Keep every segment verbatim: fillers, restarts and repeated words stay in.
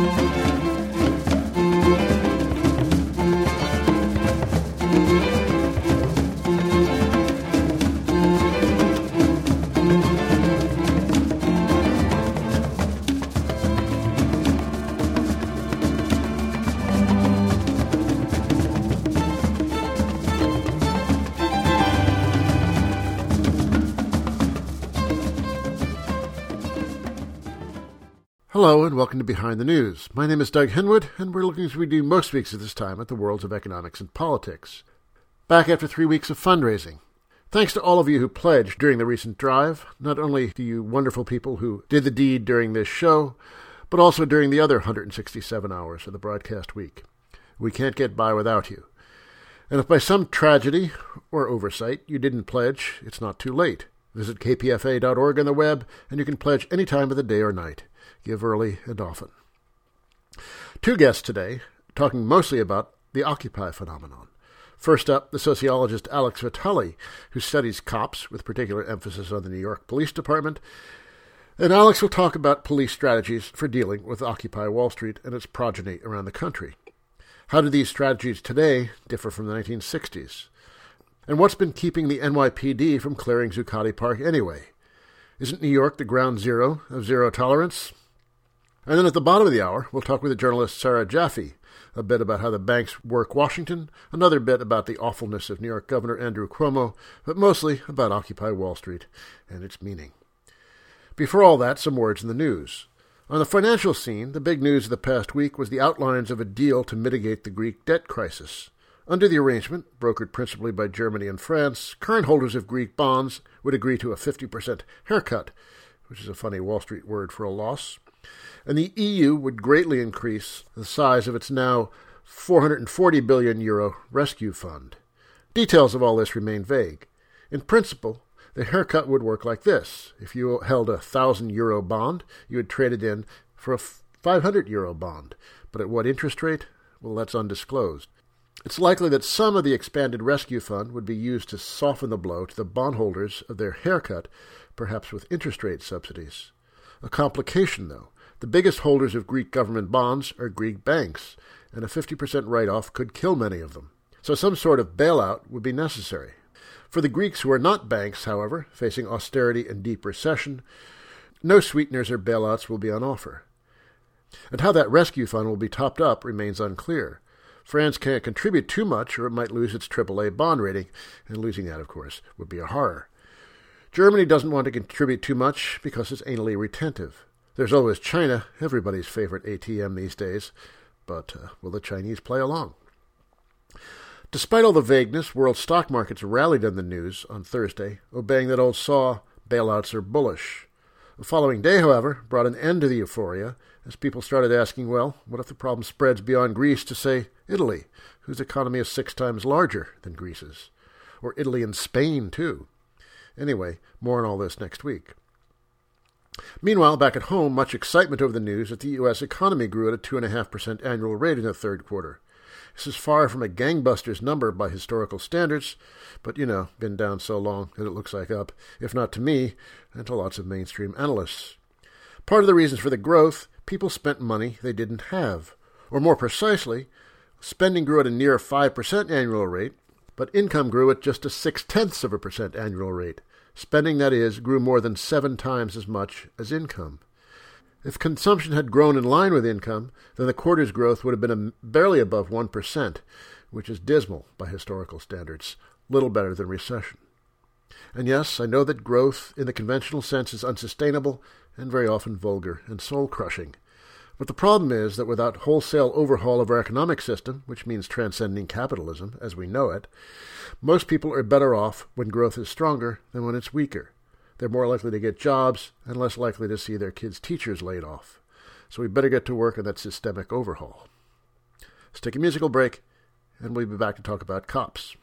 Hello and welcome to Behind the News. My name is Doug Henwood, and we're looking as we do most weeks at this time at the worlds of economics and politics. Back after three weeks of fundraising. Thanks to all of you who pledged during the recent drive, not only to you wonderful people who did the deed during this show, but also during the other one hundred sixty-seven hours of the broadcast week. We can't get by without you. And if by some tragedy or oversight you didn't pledge, it's not too late. Visit k p f a dot org on the web, and you can pledge any time of the day or night. Give early and often. Two guests today, talking mostly about the Occupy phenomenon. First up, the sociologist Alex Vitale, who studies cops with particular emphasis on the New York Police Department. And Alex will talk about police strategies for dealing with Occupy Wall Street and its progeny around the country. How do these strategies today differ from the nineteen sixties? And what's been keeping the N Y P D from clearing Zuccotti Park anyway? Isn't New York the ground zero of zero tolerance? And then at the bottom of the hour, we'll talk with the journalist Sarah Jaffe, a bit about how the banks work Washington, another bit about the awfulness of New York Governor Andrew Cuomo, but mostly about Occupy Wall Street and its meaning. Before all that, some words in the news. On the financial scene, the big news of the past week was the outlines of a deal to mitigate the Greek debt crisis. Under the arrangement, brokered principally by Germany and France, current holders of Greek bonds would agree to a fifty percent haircut, which is a funny Wall Street word for a loss. And the E U would greatly increase the size of its now four hundred forty billion euro rescue fund. Details of all this remain vague. In principle, the haircut would work like this. If you held a one thousand euro bond, you would trade it in for a five hundred euro bond. But at what interest rate? Well, that's undisclosed. It's likely that some of the expanded rescue fund would be used to soften the blow to the bondholders of their haircut, perhaps with interest rate subsidies. A complication, though. The biggest holders of Greek government bonds are Greek banks, and a fifty percent write-off could kill many of them. So some sort of bailout would be necessary. For the Greeks who are not banks, however, facing austerity and deep recession, no sweeteners or bailouts will be on offer. And how that rescue fund will be topped up remains unclear. France can't contribute too much, or it might lose its triple A bond rating, and losing that, of course, would be a horror. Germany doesn't want to contribute too much because it's anally retentive. There's always China, everybody's favorite A T M these days, but uh, will the Chinese play along? Despite all the vagueness, world stock markets rallied on the news on Thursday, obeying that old saw, bailouts are bullish. The following day, however, brought an end to the euphoria as people started asking, well, what if the problem spreads beyond Greece to, say, Italy, whose economy is six times larger than Greece's? Or Italy and Spain, too. Anyway, more on all this next week. Meanwhile, back at home, much excitement over the news that the U S economy grew at a two point five percent annual rate in the third quarter. This is far from a gangbusters number by historical standards, but, you know, been down so long that it looks like up, if not to me, and to lots of mainstream analysts. Part of the reasons for the growth, people spent money they didn't have. Or more precisely, spending grew at a near five percent annual rate, but income grew at just a six-tenths of a percent annual rate. Spending, that is, grew more than seven times as much as income. If consumption had grown in line with income, then the quarter's growth would have been a, barely above one percent, which is dismal by historical standards, little better than recession. And yes, I know that growth in the conventional sense is unsustainable and very often vulgar and soul-crushing. But the problem is that without wholesale overhaul of our economic system, which means transcending capitalism as we know it, most people are better off when growth is stronger than when it's weaker. They're more likely to get jobs and less likely to see their kids' teachers laid off. So we better get to work on that systemic overhaul. Let's take a musical break, and we'll be back to talk about cops.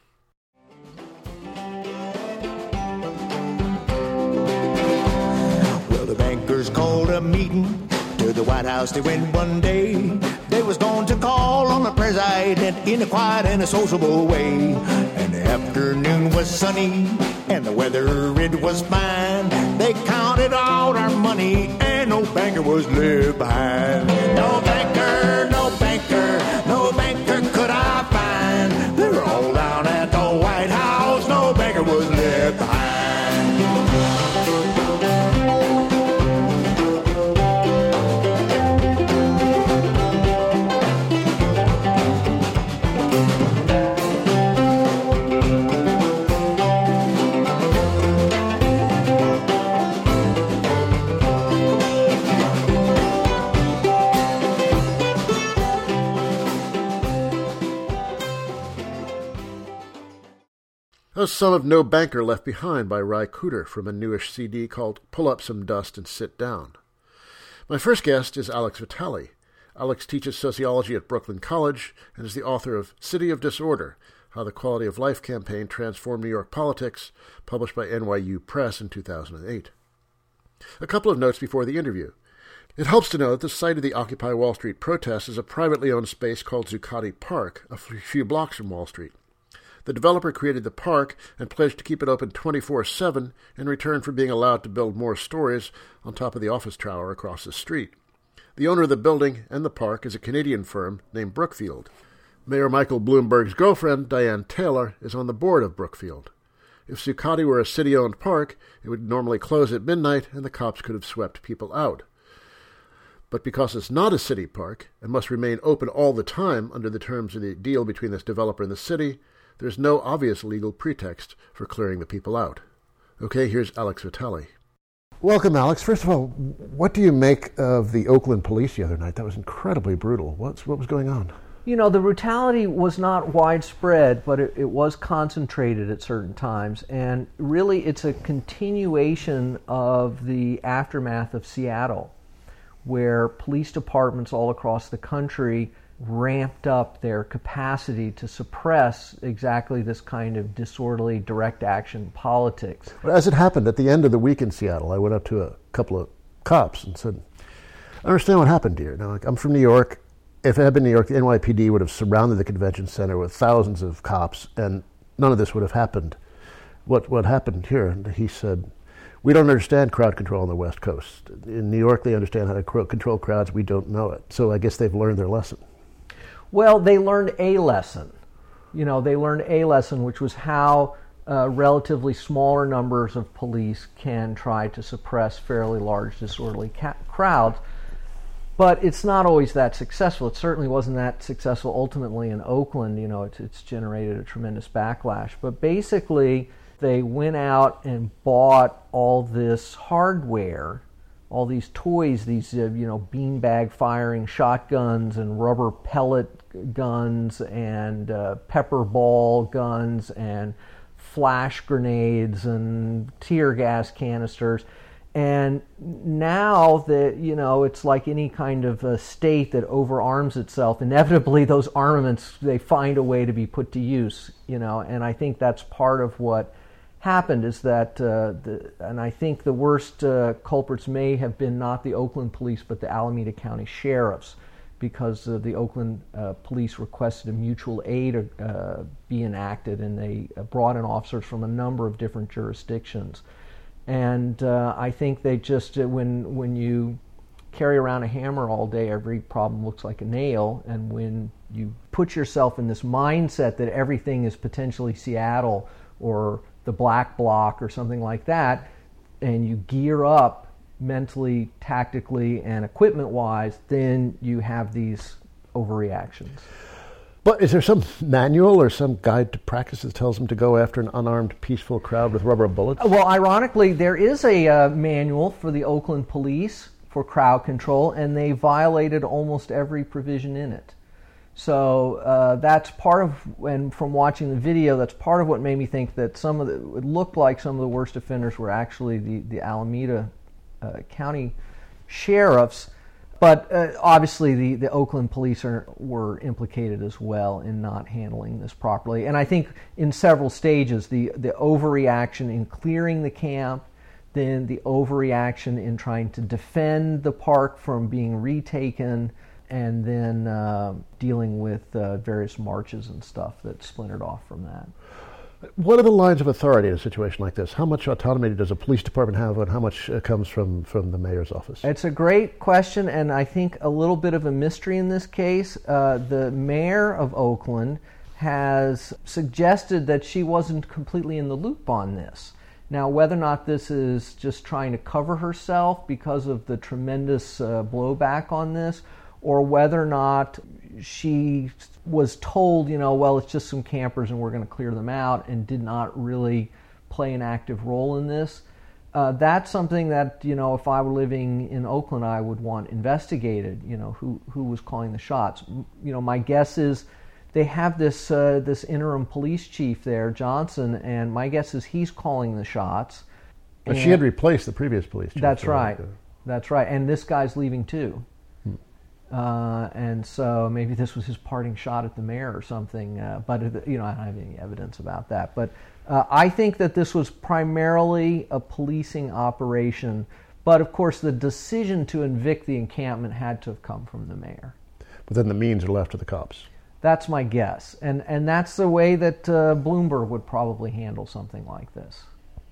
Well, the bankers called a meeting to the White House. They went one day. They was going to call on the president in a quiet and a sociable way. And the afternoon was sunny and the weather it was fine. They counted all our money and no banker was left behind. No banker A sum of No Banker Left Behind by Ry Cooder from a newish C D called Pull Up Some Dust and Sit Down. My first guest is Alex Vitale. Alex teaches sociology at Brooklyn College and is the author of City of Disorder, How the Quality of Life Campaign Transformed New York Politics, published by N Y U Press in two thousand eight. A couple of notes before the interview. It helps to know that the site of the Occupy Wall Street protest is a privately owned space called Zuccotti Park, a few blocks from Wall Street. The developer created the park and pledged to keep it open twenty-four seven in return for being allowed to build more stories on top of the office tower across the street. The owner of the building and the park is a Canadian firm named Brookfield. Mayor Michael Bloomberg's girlfriend, Diane Taylor, is on the board of Brookfield. If Zuccotti were a city-owned park, it would normally close at midnight and the cops could have swept people out. But because it's not a city park and must remain open all the time under the terms of the deal between this developer and the city, there's no obvious legal pretext for clearing the people out. Okay, here's Alex Vitale. Welcome, Alex. First of all, what do you make of the Oakland police the other night? That was incredibly brutal. What's, what was going on? You know, the brutality was not widespread, but it, it was concentrated at certain times. And really, it's a continuation of the aftermath of Seattle, where police departments all across the country ramped up their capacity to suppress exactly this kind of disorderly direct action politics. As it happened, at the end of the week in Seattle, I went up to a couple of cops and said, I understand what happened here. Now, like, I'm from New York. If it had been New York, the N Y P D would have surrounded the convention center with thousands of cops, and none of this would have happened. What what happened here? And he said, we don't understand crowd control on the West Coast. In New York, they understand how to control crowds. We don't know it. So I guess they've learned their lesson. Well, they learned a lesson. You know, they learned a lesson, which was how uh, relatively smaller numbers of police can try to suppress fairly large disorderly ca- crowds. But it's not always that successful. It certainly wasn't that successful ultimately in Oakland. You know, it's, it's generated a tremendous backlash. But basically, they went out and bought all this hardware, all these toys, these, uh, you know, beanbag firing shotguns and rubber pellet guns and uh, pepper ball guns and flash grenades and tear gas canisters. And now that, you know, it's like any kind of a state that overarms itself, inevitably those armaments, they find a way to be put to use, you know, and I think that's part of what happened is that, uh, the, and I think the worst uh, culprits may have been not the Oakland police, but the Alameda County sheriffs, because uh, the Oakland uh, police requested a mutual aid uh, be enacted, and they brought in officers from a number of different jurisdictions. And uh, I think they just, uh, when when you carry around a hammer all day, every problem looks like a nail, and when you put yourself in this mindset that everything is potentially Seattle or the Black Bloc or something like that, and you gear up mentally, tactically, and equipment-wise, then you have these overreactions. But is there some manual or some guide to practice that tells them to go after an unarmed, peaceful crowd with rubber bullets? Well, ironically, there is a uh, manual for the Oakland police for crowd control, and they violated almost every provision in it. So uh, that's part of, and from watching the video, that's part of what made me think that some of the, it looked like some of the worst offenders were actually the, the Alameda uh, County sheriffs. But uh, obviously the, the Oakland police are, were implicated as well in not handling this properly. And I think in several stages, the, the overreaction in clearing the camp, then the overreaction in trying to defend the park from being retaken, and then uh, dealing with uh, various marches and stuff that splintered off from that. What are the lines of authority in a situation like this? How much autonomy does a police department have, and how much uh, comes from, from the mayor's office? It's a great question, and I think a little bit of a mystery in this case. Uh, the mayor of Oakland has suggested that she wasn't completely in the loop on this. Now, whether or not this is just trying to cover herself because of the tremendous uh, blowback on this, or whether or not she was told, you know, well, it's just some campers and we're going to clear them out, and did not really play an active role in this. Uh, that's something that, you know, if I were living in Oakland, I would want investigated, you know, who, who was calling the shots. You know, my guess is they have this uh, this interim police chief there, Johnson, and my guess is he's calling the shots. But she had replaced the previous police chief. That's so right. like, uh, That's right. And this guy's leaving too. Hmm. Uh, and so maybe this was his parting shot at the mayor or something. Uh, but, it, you know, I don't have any evidence about that. But uh, I think that this was primarily a policing operation. But, of course, the decision to evict the encampment had to have come from the mayor. But then the means are left to the cops. That's my guess. And, and that's the way that uh, Bloomberg would probably handle something like this.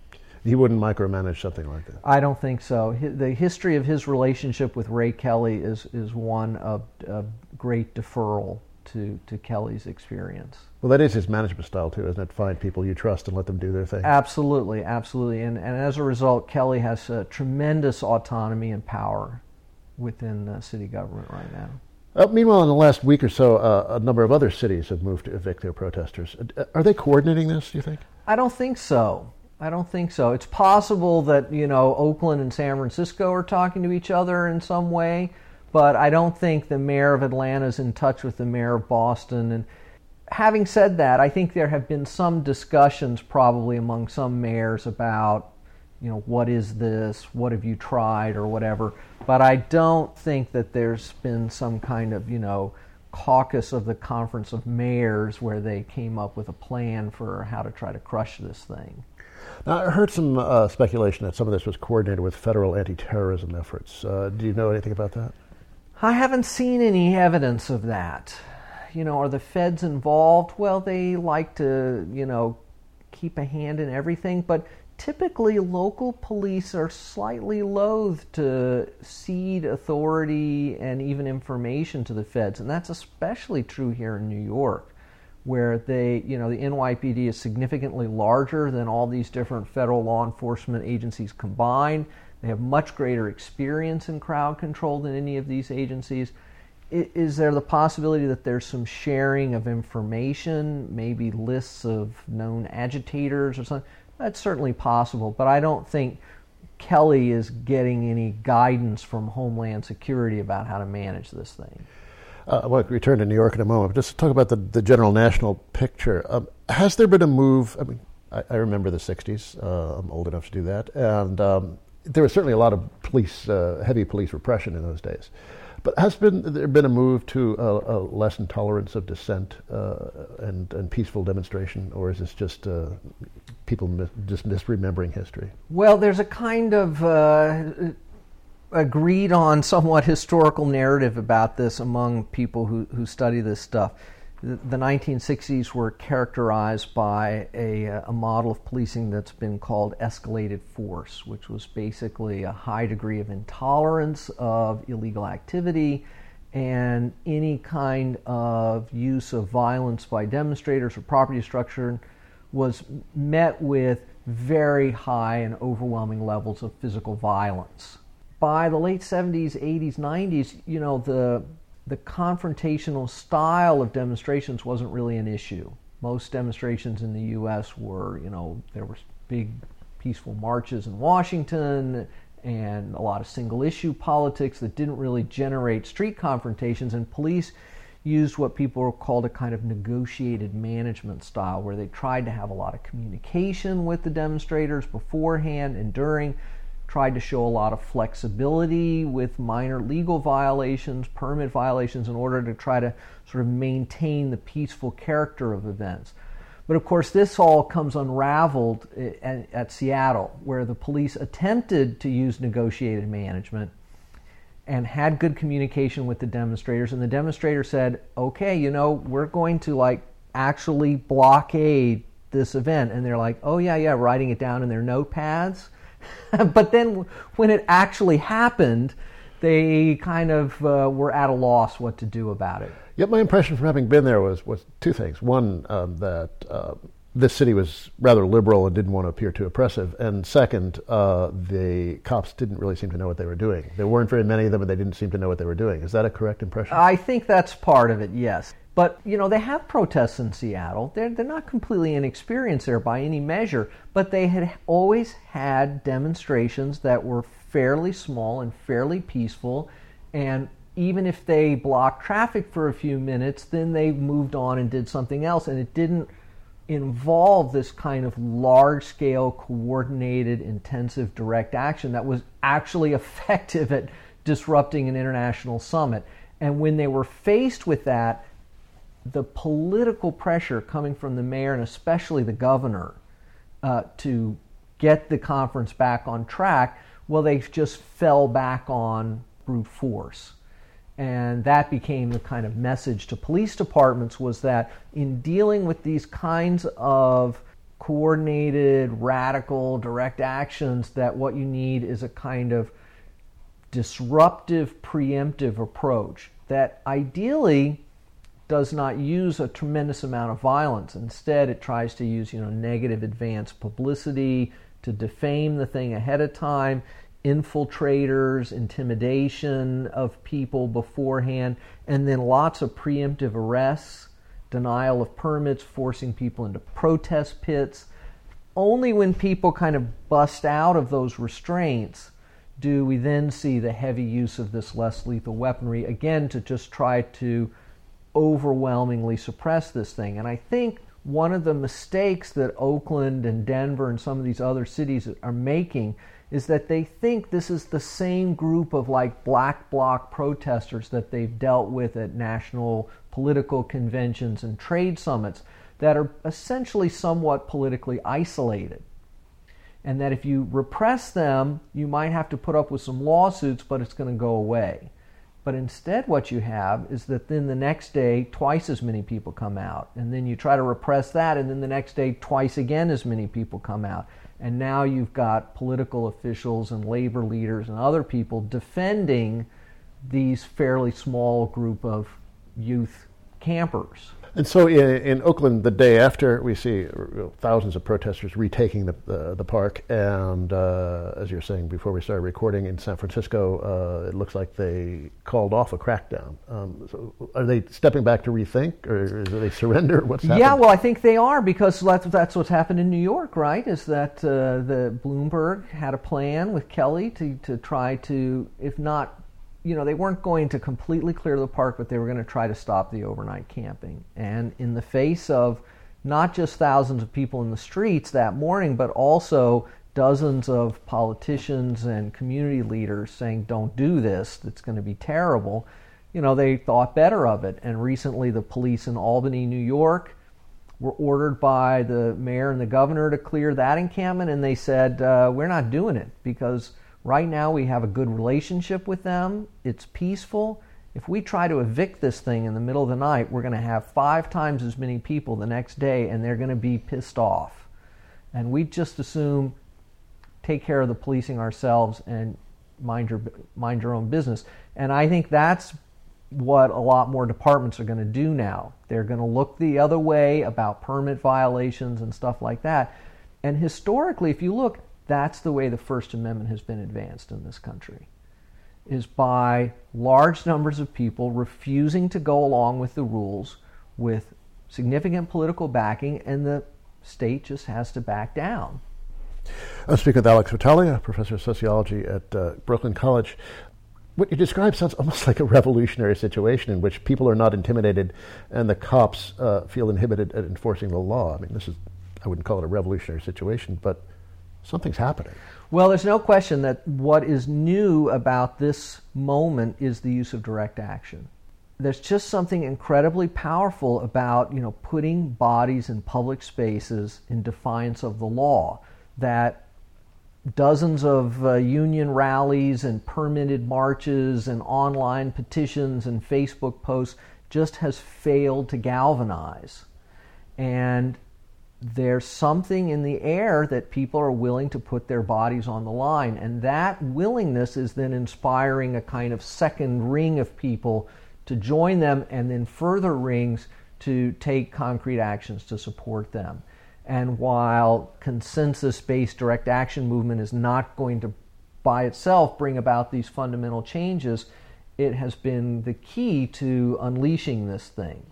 He wouldn't micromanage something like that. I don't think so. The history of his relationship with Ray Kelly is, is one of, of great deferral to, to Kelly's experience. Well, that is his management style, too, isn't it? Find people you trust and let them do their thing. Absolutely, absolutely. And, and as a result, Kelly has uh, tremendous autonomy and power within the city government right now. Uh, meanwhile, in the last week or so, uh, a number of other cities have moved to evict their protesters. Uh, are they coordinating this, do you think? I don't think so. I don't think so. It's possible that, you know, Oakland and San Francisco are talking to each other in some way, but I don't think the mayor of Atlanta is in touch with the mayor of Boston. And having said that, I think there have been some discussions probably among some mayors about, you know, what is this, what have you tried, or whatever. But I don't think that there's been some kind of, you know, caucus of the Conference of Mayors where they came up with a plan for how to try to crush this thing. Now, I heard some uh, speculation that some of this was coordinated with federal anti-terrorism efforts. Uh, do you know anything about that? I haven't seen any evidence of that. You know, are the feds involved? Well, they like to, you know, keep a hand in everything, but typically local police are slightly loath to cede authority and even information to the feds, and that's especially true here in New York, where they, you know, the N Y P D is significantly larger than all these different federal law enforcement agencies combined. They have much greater experience in crowd control than any of these agencies. Is there the possibility that there's some sharing of information, maybe lists of known agitators or something? That's certainly possible, but I don't think Kelly is getting any guidance from Homeland Security about how to manage this thing. Uh, well, we'll return to New York in a moment, but just to talk about the, the general national picture. Um, has there been a move? I mean, I, I remember the sixties. Uh, I'm old enough to do that. And um, there was certainly a lot of police, uh, heavy police repression in those days. But has been there been a move to a, a lessen tolerance of dissent uh, and, and peaceful demonstration, or is this just uh, people mis- just misremembering history? Well, there's a kind of uh, agreed on somewhat historical narrative about this among people who, who study this stuff. The, the nineteen sixties were characterized by a, a model of policing that's been called escalated force, which was basically a high degree of intolerance of illegal activity, and any kind of use of violence by demonstrators or property destruction was met with very high and overwhelming levels of physical violence. By the late seventies, eighties, nineties, you know, the the confrontational style of demonstrations wasn't really an issue. Most demonstrations in the U S were, you know, there were big peaceful marches in Washington and a lot of single issue politics that didn't really generate street confrontations, and police used what people called a kind of negotiated management style, where they tried to have a lot of communication with the demonstrators beforehand and during, tried to show a lot of flexibility with minor legal violations, permit violations, in order to try to sort of maintain the peaceful character of events. But of course, this all comes unraveled at, at Seattle, where the police attempted to use negotiated management and had good communication with the demonstrators, and the demonstrator said, okay, you know, we're going to like actually blockade this event. And they're like, oh yeah, yeah, writing it down in their notepads. But then when it actually happened, they kind of uh, were at a loss what to do about it. Yep, my impression from having been there was, was two things. One, um, that uh, this city was rather liberal and didn't want to appear too oppressive. And second, uh, the cops didn't really seem to know what they were doing. There weren't very many of them, and they didn't seem to know what they were doing. Is that a correct impression? I think that's part of it, yes. But, you know, they have protests in Seattle. They're, they're not completely inexperienced there by any measure, but they had always had demonstrations that were fairly small and fairly peaceful, and even if they blocked traffic for a few minutes, then they moved on and did something else, and it didn't involve this kind of large-scale, coordinated, intensive direct action that was actually effective at disrupting an international summit. And when they were faced with that, the political pressure coming from the mayor and especially the governor uh, to get the conference back on track, well, they just fell back on brute force. And that became the kind of message to police departments, was that in dealing with these kinds of coordinated, radical, direct actions, that what you need is a kind of disruptive, preemptive approach that ideally does not use a tremendous amount of violence. Instead, it tries to use, you know, negative advance publicity to defame the thing ahead of time, infiltrators, intimidation of people beforehand, and then lots of preemptive arrests, denial of permits, forcing people into protest pits. Only when people kind of bust out of those restraints do we then see the heavy use of this less lethal weaponry, again, to just try to overwhelmingly suppress this thing. And I think one of the mistakes that Oakland and Denver and some of these other cities are making is that they think this is the same group of like black bloc protesters that they've dealt with at national political conventions and trade summits that are essentially somewhat politically isolated. And that if you repress them, you might have to put up with some lawsuits, but it's going to go away. But instead what you have is that then the next day twice as many people come out. And then you try to repress that, and then the next day twice again as many people come out. And now you've got political officials and labor leaders and other people defending these fairly small group of youth campers. And so in, in Oakland, the day after, we see thousands of protesters retaking the the, the park. And uh, as you were saying before we started recording, in San Francisco, uh, it looks like they called off a crackdown. Um, so are they stepping back to rethink, or do they surrender? What's happening? Yeah, well, I think they are, because that's, that's what's happened in New York, right? Is that uh, the Bloomberg had a plan with Kelly to, to try to, if not, you know, they weren't going to completely clear the park, but they were going to try to stop the overnight camping. And in the face of not just thousands of people in the streets that morning, but also dozens of politicians and community leaders saying, don't do this, it's going to be terrible, you know, they thought better of it. And recently the police in Albany, New York, were ordered by the mayor and the governor to clear that encampment, and they said, uh, we're not doing it, because right now we have a good relationship with them. It's peaceful. If we try to evict this thing in the middle of the night, we're going to have five times as many people the next day, and they're going to be pissed off. And we just assume take care of the policing ourselves and mind your mind your own business. And I think that's what a lot more departments are going to do now. They're going to look the other way about permit violations and stuff like that. And historically, if you look, that's the way the First Amendment has been advanced in this country, is by large numbers of people refusing to go along with the rules with significant political backing, and the state just has to back down. I'm speaking with Alex Vitale, professor of sociology at uh, Brooklyn College. What you describe sounds almost like a revolutionary situation in which people are not intimidated and the cops uh, feel inhibited at enforcing the law. I mean, this is, I wouldn't call it a revolutionary situation, but something's happening. Well, there's no question that what is new about this moment is the use of direct action. There's just something incredibly powerful about, you know, putting bodies in public spaces in defiance of the law, that dozens of uh, union rallies and permitted marches and online petitions and Facebook posts just has failed to galvanize. And there's something in the air that people are willing to put their bodies on the line, and that willingness is then inspiring a kind of second ring of people to join them, and then further rings to take concrete actions to support them. And while consensus-based direct action movement is not going to by itself bring about these fundamental changes, it has been the key to unleashing this thing.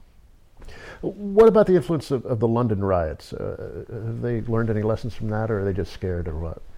What about the influence of, of the London riots? Uh, have they learned any lessons from that, or are they just scared, or what?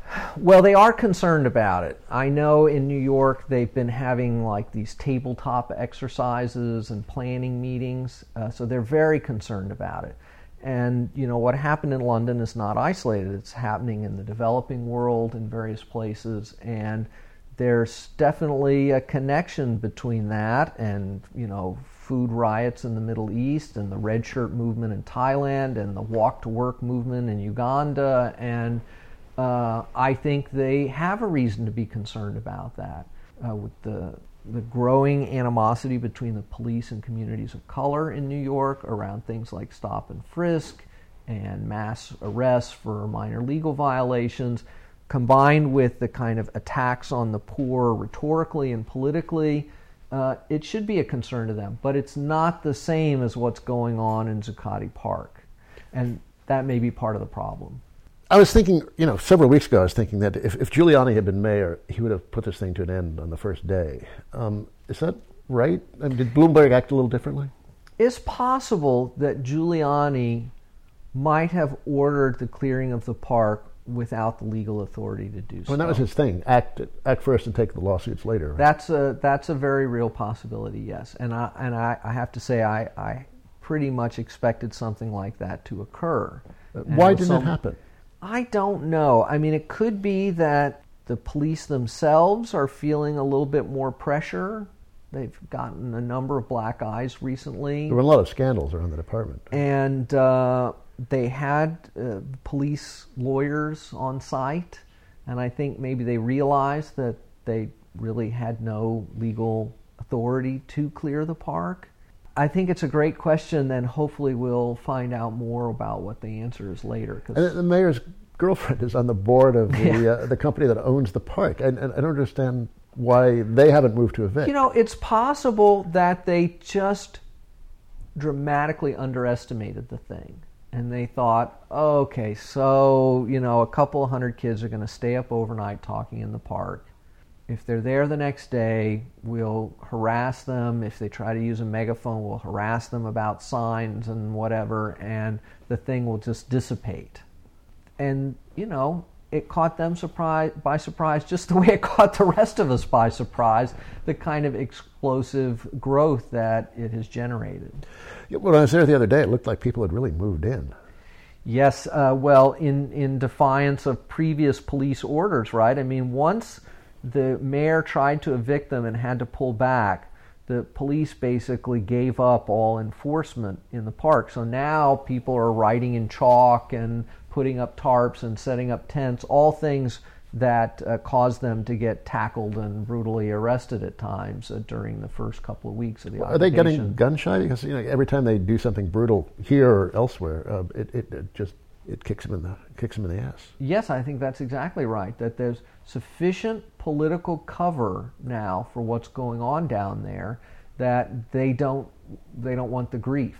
Well, they are concerned about it. I know in New York they've been having like these tabletop exercises and planning meetings, uh, so they're very concerned about it. And, you know, what happened in London is not isolated. It's happening in the developing world in various places, and there's definitely a connection between that and, you know, food riots in the Middle East and the red shirt movement in Thailand and the walk to work movement in Uganda. And uh, I think they have a reason to be concerned about that. Uh, with the, the growing animosity between the police and communities of color in New York around things like stop and frisk and mass arrests for minor legal violations, combined with the kind of attacks on the poor rhetorically and politically, uh, it should be a concern to them. But it's not the same as what's going on in Zuccotti Park. And that may be part of the problem. I was thinking, you know, several weeks ago I was thinking that if, if Giuliani had been mayor, he would have put this thing to an end on the first day. Um, is that right? I mean, did Bloomberg act a little differently? It's possible that Giuliani might have ordered the clearing of the park without the legal authority to do so. Well, that was his thing. Act act first and take the lawsuits later. Right? That's a that's a very real possibility, yes. And I and I, I have to say I, I pretty much expected something like that to occur. Uh, why didn't some, it happen? I don't know. I mean, it could be that the police themselves are feeling a little bit more pressure. They've gotten a number of black eyes recently. There were a lot of scandals around the department. And uh, they had uh, police lawyers on site, and I think maybe they realized that they really had no legal authority to clear the park. I think it's a great question, and hopefully we'll find out more about what the answer is later. And the mayor's girlfriend is on the board of the yeah. uh, the company that owns the park. And, and I don't understand why they haven't moved to evict. You know, it's possible that they just dramatically underestimated the thing. And they thought, oh, okay, so, you know, a couple of hundred kids are going to stay up overnight talking in the park. If they're there the next day, we'll harass them. If they try to use a megaphone, we'll harass them about signs and whatever, and the thing will just dissipate. And, you know, it caught them surprise, by surprise just the way it caught the rest of us by surprise, the kind of explosive growth that it has generated. Yeah, when I was there the other day, it looked like people had really moved in. Yes, uh, well, in, in defiance of previous police orders, right? I mean, once the mayor tried to evict them and had to pull back, the police basically gave up all enforcement in the park. So now people are writing in chalk and putting up tarps and setting up tents, all things that uh, caused them to get tackled and brutally arrested at times uh, during the first couple of weeks of the occupation. Are they getting gun shy? Because, you know, every time they do something brutal here or elsewhere, uh, it, it, it just it kicks them in the kicks them in the ass. Yes, I think that's exactly right. That there's sufficient political cover now for what's going on down there that they don't they don't want the grief.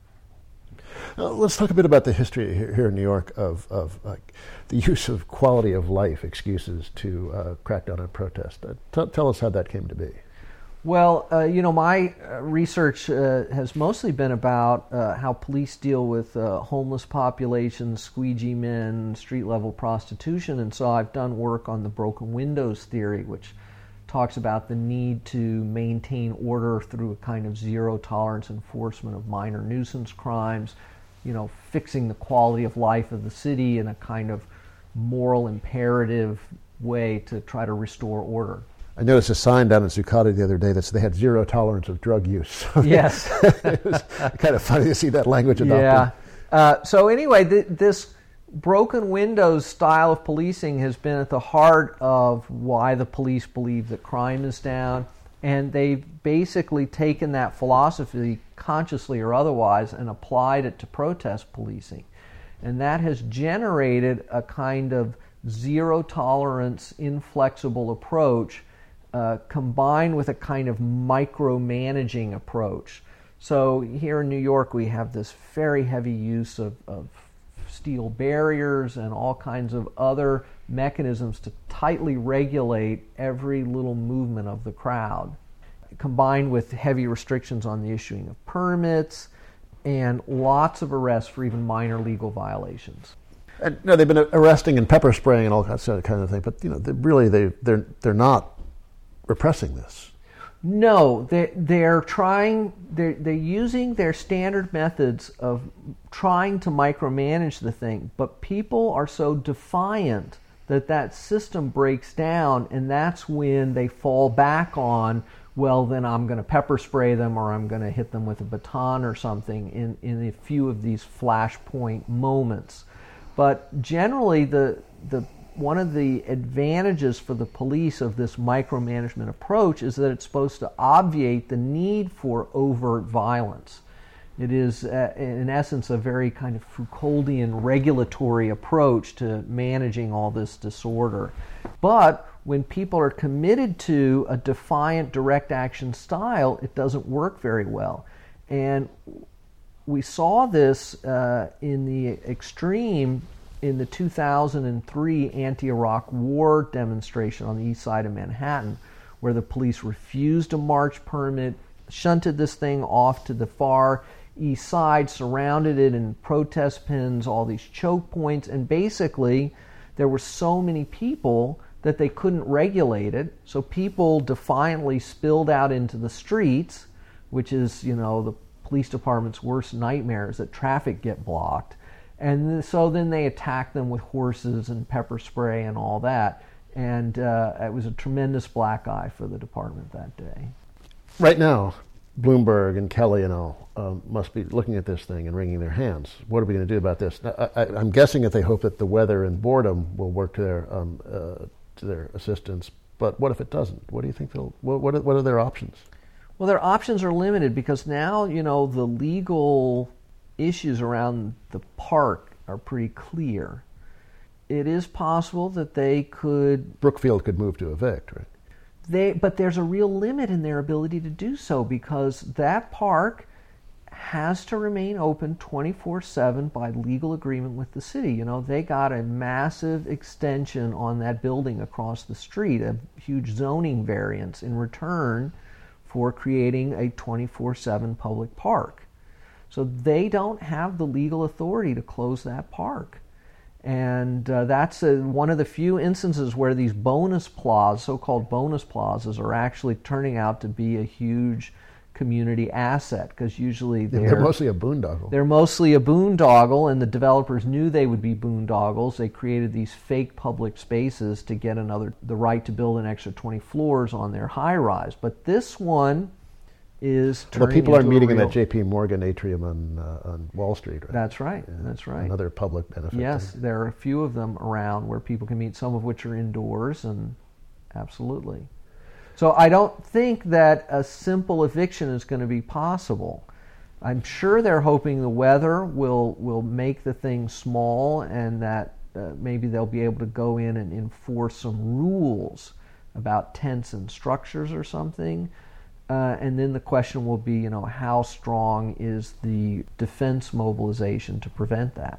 Uh, let's talk a bit about the history here, here in New York of, of like, the use of quality of life excuses to uh, crack down on protest. Uh, t- tell us how that came to be. Well, uh, you know, my uh, research uh, has mostly been about uh, how police deal with uh, homeless populations, squeegee men, street-level prostitution, and so I've done work on the broken windows theory, which talks about the need to maintain order through a kind of zero-tolerance enforcement of minor nuisance crimes, you know, fixing the quality of life of the city in a kind of moral imperative way to try to restore order. I noticed a sign down in Zuccotti the other day that said they had zero tolerance of drug use. So yes. It was kind of funny to see that language adopted. Yeah. Uh, so anyway, th- this broken windows style of policing has been at the heart of why the police believe that crime is down, and they've basically taken that philosophy, consciously or otherwise, and applied it to protest policing. And that has generated a kind of zero-tolerance, inflexible approach uh, combined with a kind of micromanaging approach. So here in New York, we have this very heavy use of, of steel barriers and all kinds of other mechanisms to tightly regulate every little movement of the crowd, combined with heavy restrictions on the issuing of permits and lots of arrests for even minor legal violations. And no, they've been arresting and pepper spraying and all that kind of thing. But you know, they really, they they're they're not repressing this. No, they they're trying. They're they're using their standard methods of trying to micromanage the thing. But people are so defiant that that system breaks down, and that's when they fall back on, well, then I'm going to pepper spray them, or I'm going to hit them with a baton or something in, in a few of these flashpoint moments. But generally, the the one of the advantages for the police of this micromanagement approach is that it's supposed to obviate the need for overt violence. It is, uh, in essence, a very kind of Foucauldian regulatory approach to managing all this disorder. But when people are committed to a defiant direct action style, it doesn't work very well. And we saw this uh, in the extreme in the two thousand three anti-Iraq war demonstration on the east side of Manhattan, where the police refused a march permit, shunted this thing off to the far east side, surrounded it in protest pins, all these choke points, and basically there were so many people that they couldn't regulate it, so people defiantly spilled out into the streets, which is, you know, the police department's worst nightmare is that traffic get blocked. And so then they attacked them with horses and pepper spray and all that, and uh, it was a tremendous black eye for the department that day. Right now, Bloomberg and Kelly and all um, must be looking at this thing and wringing their hands. What are we going to do about this? I, I, I'm guessing that they hope that the weather and boredom will work to their um, uh, to their assistance. But what if it doesn't? What do you think they'll? What what are, what are their options? Well, their options are limited because now, you know, the legal issues around the park are pretty clear. It is possible that they could... Brookfield could move to evict, right? They, but there's a real limit in their ability to do so because that park has to remain open twenty-four seven by legal agreement with the city. You know, they got a massive extension on that building across the street, a huge zoning variance in return for creating a twenty-four seven public park. So they don't have the legal authority to close that park. And uh, that's a, one of the few instances where these bonus plazas, so-called bonus plazas, are actually turning out to be a huge community asset, because usually they're, yeah, they're mostly a boondoggle. They're mostly a boondoggle, and the developers knew they would be boondoggles. They created these fake public spaces to get another the right to build an extra twenty floors on their high-rise. But this one is turning But people are into meeting real... in that J P Morgan atrium on uh, on Wall Street, right? That's right. Yeah. That's right. Another public benefit. Yes, thing. there are a few of them around where people can meet, some of which are indoors, and absolutely. So I don't think that a simple eviction is going to be possible. I'm sure they're hoping the weather will will make the thing small, and that uh, maybe they'll be able to go in and enforce some rules about tents and structures or something. Uh, and then the question will be, you know, how strong is the defense mobilization to prevent that?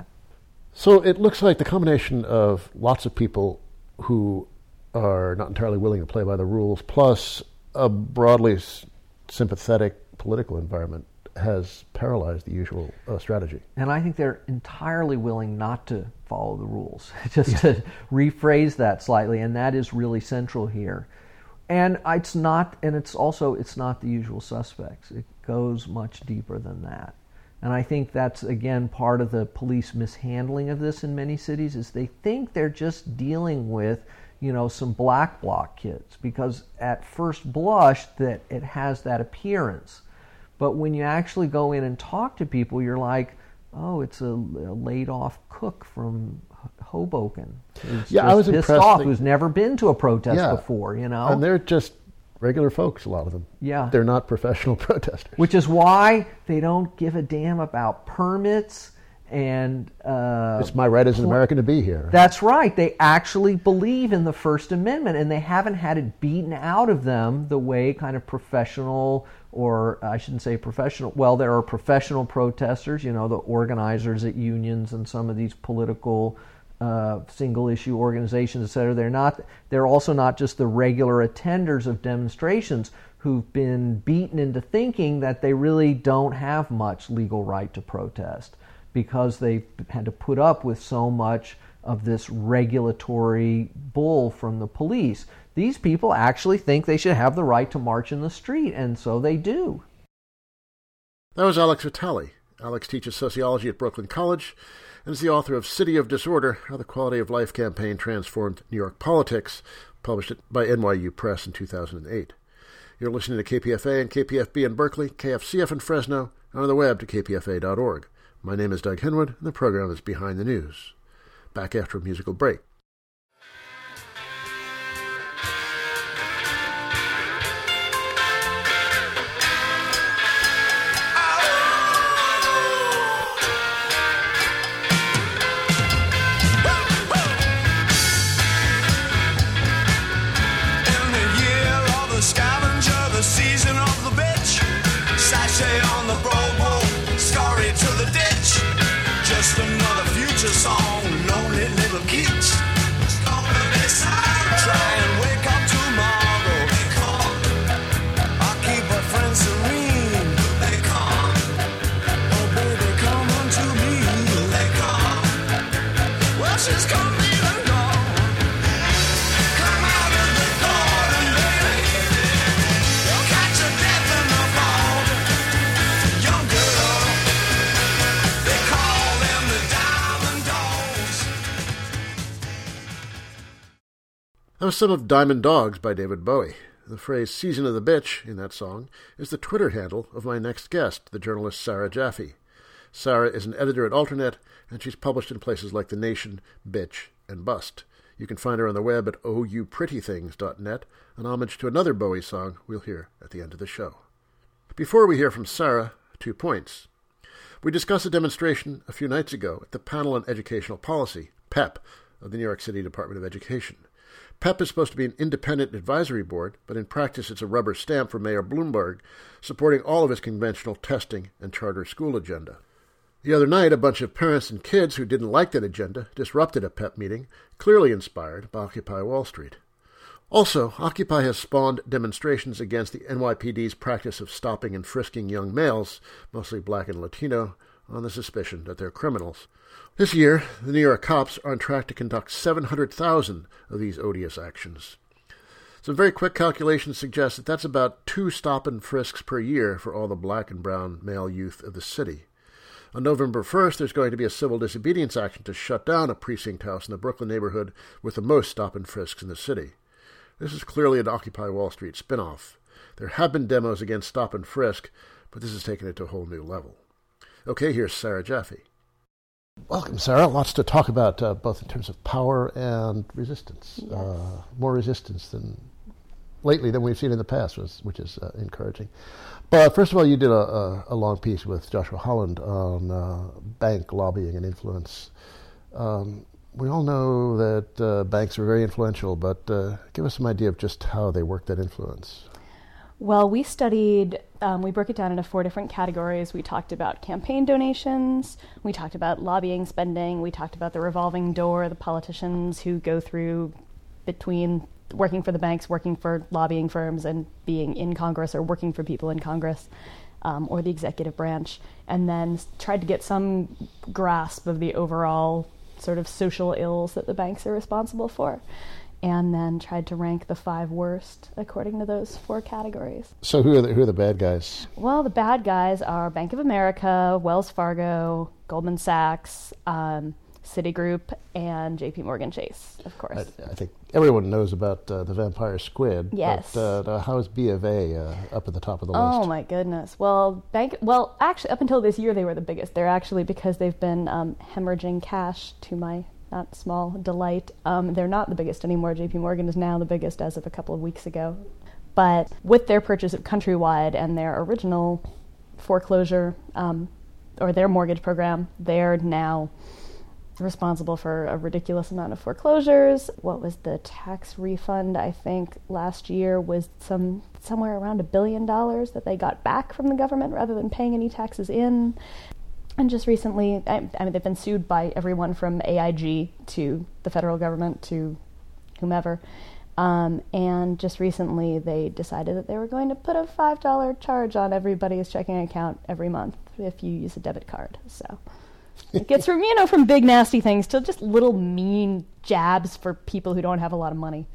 So it looks like the combination of lots of people who are not entirely willing to play by the rules, plus a broadly s- sympathetic political environment, has paralyzed the usual uh, strategy. And I think they're entirely willing not to follow the rules, just yeah. to rephrase that slightly, and that is really central here. And it's not, and it's also, it's not the usual suspects. It goes much deeper than that. And I think that's, again, part of the police mishandling of this in many cities, is they think they're just dealing with, you know, some black bloc kids, because at first blush that it has that appearance. But when you actually go in and talk to people, you're like, oh, it's a, a laid-off cook from Hoboken who's yeah, just I was pissed impressed off, that, who's never been to a protest yeah, before, you know? And they're just regular folks, a lot of them. Yeah. They're not professional protesters. Which is why they don't give a damn about permits and... Uh, it's my right as an American to be here. That's right. They actually believe in the First Amendment, and they haven't had it beaten out of them the way kind of professional, or I shouldn't say professional, well, there are professional protesters, you know, the organizers at unions and some of these political uh, single-issue organizations, et cetera. They're not, they're also not just the regular attenders of demonstrations who've been beaten into thinking that they really don't have much legal right to protest, because they had to put up with so much of this regulatory bull from the police. These people actually think they should have the right to march in the street, and so they do. That was Alex Vitale. Alex teaches sociology at Brooklyn College and is the author of City of Disorder, How the Quality of Life Campaign Transformed New York Politics, published by N Y U Press in two thousand eight. You're listening to K P F A and K P F B in Berkeley, K F C F in Fresno, and on the web to k p f a dot org. My name is Doug Henwood, and the program is Behind the News. Back after a musical break. Song, lonely little kids. It's gonna be sad. Try and wake up tomorrow. They come. I'll keep my friends serene. They come. Oh baby, come unto me. They come. Well, she's coming and gone. Come out of the garden, baby. You'll catch a death in the fall. Young girl, they call them the Diamond Dogs. That was some of Diamond Dogs by David Bowie. The phrase Season of the Bitch in that song is the Twitter handle of my next guest, the journalist Sarah Jaffe. Sarah is an editor at Alternet, and she's published in places like The Nation, Bitch, and Bust. You can find her on the web at oh you pretty things dot net, an homage to another Bowie song we'll hear at the end of the show. Before we hear from Sarah, two points. We discussed a demonstration a few nights ago at the Panel on Educational Policy, P E P, of the New York City Department of Education. P E P is supposed to be an independent advisory board, but in practice it's a rubber stamp for Mayor Bloomberg, supporting all of his conventional testing and charter school agenda. The other night, a bunch of parents and kids who didn't like that agenda disrupted a P E P meeting, clearly inspired by Occupy Wall Street. Also, Occupy has spawned demonstrations against the N Y P D's practice of stopping and frisking young males, mostly black and Latino, on the suspicion that they're criminals. This year, the New York cops are on track to conduct seven hundred thousand of these odious actions. Some very quick calculations suggest that that's about two stop and frisks per year for all the black and brown male youth of the city. On November first, there's going to be a civil disobedience action to shut down a precinct house in the Brooklyn neighborhood with the most stop and frisks in the city. This is clearly an Occupy Wall Street spinoff. There have been demos against stop and frisk, but this has taken it to a whole new level. Okay, here's Sarah Jaffe. Welcome, Sarah. Lots to talk about, uh, both in terms of power and resistance. Yes. Uh, more resistance than lately than we've seen in the past, was, which is uh, encouraging. But first of all, you did a, a, a long piece with Joshua Holland on uh, bank lobbying and influence. Um, we all know that uh, banks are very influential, but uh, give us some idea of just how they work that influence. Well, we studied, um, we broke it down into four different categories. We talked about campaign donations, we talked about lobbying spending, we talked about the revolving door, the politicians who go through between working for the banks, working for lobbying firms, and being in Congress or working for people in Congress, um, or the executive branch, and then tried to get some grasp of the overall sort of social ills that the banks are responsible for, and then tried to rank the five worst according to those four categories. So who are the, who are the bad guys? Well, the bad guys are Bank of America, Wells Fargo, Goldman Sachs, um, Citigroup, and J P Morgan Chase, of course. I, I think everyone knows about uh, the vampire squid. Yes. But uh, how is B of A uh, up at the top of the Oh list? my goodness. Well, bank. Well, actually, up until this year, they were the biggest. They're actually, because they've been um, hemorrhaging cash to my not small delight. Um, they're not the biggest anymore. J P Morgan is now the biggest as of a couple of weeks ago. But with their purchase of Countrywide and their original foreclosure um, or their mortgage program, they're now responsible for a ridiculous amount of foreclosures. What was the tax refund, I think, last year was some somewhere around a billion dollars that they got back from the government rather than paying any taxes in. And just recently, I, I mean, they've been sued by everyone from A I G to the federal government to whomever. Um, and just recently, they decided that they were going to put a five dollars charge on everybody's checking account every month if you use a debit card. So It gets from, you know, from big nasty things to just little mean jabs for people who don't have a lot of money.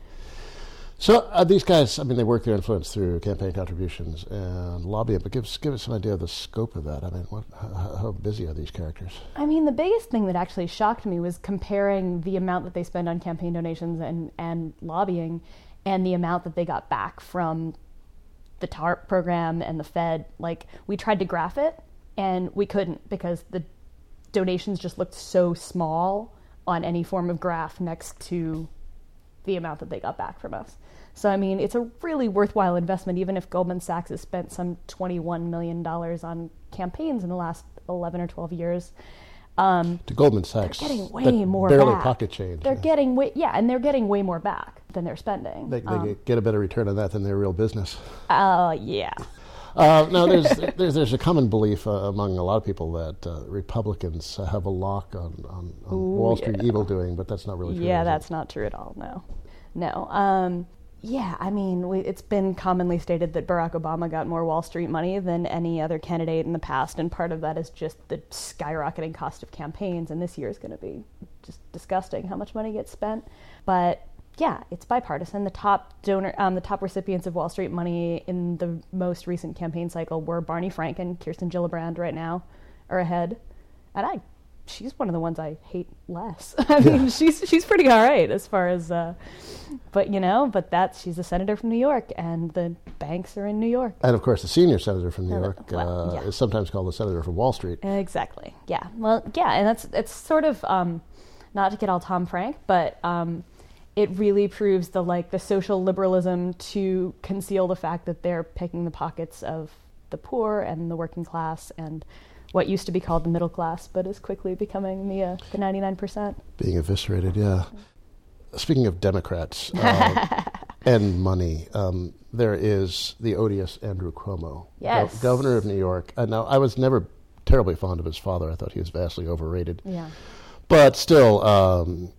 So uh, these guys, I mean, they work their influence through campaign contributions and lobbying, but give us, give us an idea of the scope of that. I mean, what, how, how busy are these characters? I mean, the biggest thing that actually shocked me was comparing the amount that they spend on campaign donations and, and lobbying and the amount that they got back from the TARP program and the Fed. Like, we tried to graph it, and we couldn't because the donations just looked so small on any form of graph next to the amount that they got back from us. So, I mean, it's a really worthwhile investment, even if Goldman Sachs has spent some twenty-one million dollars on campaigns in the last eleven or twelve years. Um, to Goldman Sachs, they're getting way that more barely back. Pocket change. They're yeah. getting way, yeah, and they're getting way more back than they're spending. They, they um, get a better return on that than their real business. Uh, yeah. Uh, now, there's, there's there's a common belief uh, among a lot of people that uh, Republicans have a lock on, on, on Ooh, Wall Street yeah. evil doing, but that's not really true. Yeah, is it? that's not true at all. No, no. Um, yeah, I mean, we, it's been commonly stated that Barack Obama got more Wall Street money than any other candidate in the past, and part of that is just the skyrocketing cost of campaigns. And this year is going to be just disgusting how much money gets spent. But yeah, it's bipartisan. The top donor, um, the top recipients of Wall Street money in the most recent campaign cycle were Barney Frank and Kirsten Gillibrand. Right now, are ahead, and I. She's one of the ones I hate less. I mean, yeah. she's she's pretty all right as far as, uh, but you know, but that's she's a senator from New York, and the banks are in New York. And of course, the senior senator from New Uh, York well, uh, yeah. is sometimes called the senator from Wall Street. Exactly. Yeah. Well, yeah, and that's it's sort of um, not to get all Tom Frank, but um, it really proves the like the social liberalism to conceal the fact that they're picking the pockets of the poor and the working class and what used to be called the middle class, but is quickly becoming the uh, the ninety-nine percent. Being eviscerated, yeah. Speaking of Democrats uh, and money, um, there is the odious Andrew Cuomo, Yes. Go- governor of New York. Uh, now, I was never terribly fond of his father. I thought he was vastly overrated. Yeah. But still, um,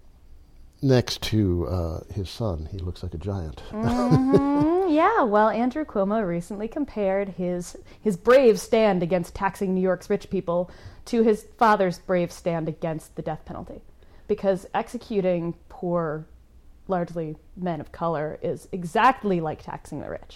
next to uh, his son, he looks like a giant. Mm-hmm. Yeah, well, Andrew Cuomo recently compared his his brave stand against taxing New York's rich people to his father's brave stand against the death penalty. Because executing poor, largely men of color, is exactly like taxing the rich.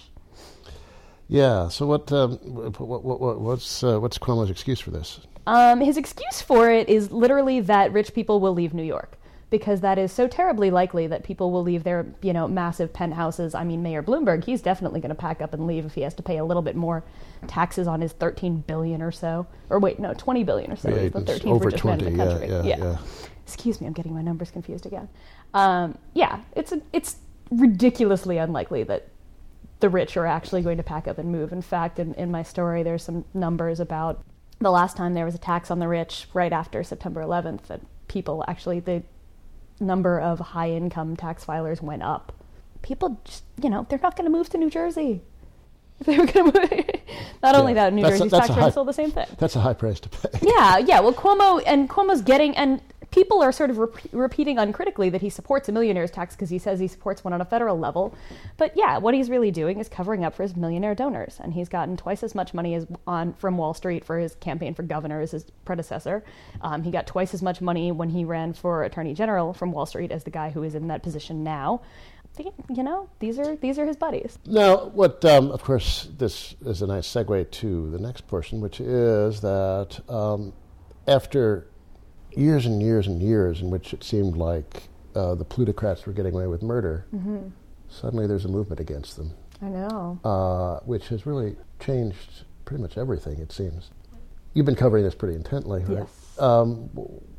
Yeah, so what, um, what, what, what what's uh, what's Cuomo's excuse for this? Um, his excuse for it is literally that rich people will leave New York. Because that is so terribly likely that people will leave their, you know, massive penthouses. I mean, Mayor Bloomberg, he's definitely going to pack up and leave if he has to pay a little bit more taxes on his thirteen billion or so. Or wait, no, twenty billion or so. Yeah, He's the it's thirteenth over richest man in the twenty, country. yeah, yeah, yeah. Excuse me, I'm getting my numbers confused again. Um, yeah, it's a, it's ridiculously unlikely that the rich are actually going to pack up and move. In fact, in, in my story, there's some numbers about the last time there was a tax on the rich right after September eleventh that people actually, the number of high-income tax filers went up. People just, you know, they're not going to move to New Jersey. If they were going to move, not Yeah, only that, New that's a- Jersey's that's tax a rate high- is still the same thing. That's a high price to pay. Yeah, yeah. Well, Cuomo and Cuomo's getting, and people are sort of re- repeating uncritically that he supports a millionaire's tax because he says he supports one on a federal level. But yeah, what he's really doing is covering up for his millionaire donors, and he's gotten twice as much money as on from Wall Street for his campaign for governor as his predecessor. Um, he got twice as much money when he ran for attorney general from Wall Street as the guy who is in that position now. I think, you know, these are these are his buddies. Now, what, um, of course, this is a nice segue to the next portion, which is that um, after years and years and years in which it seemed like uh, the plutocrats were getting away with murder, Mm-hmm. suddenly there's a movement against them, I know. uh, which has really changed pretty much everything, it seems. You've been covering this pretty intently, right? Yes. Um,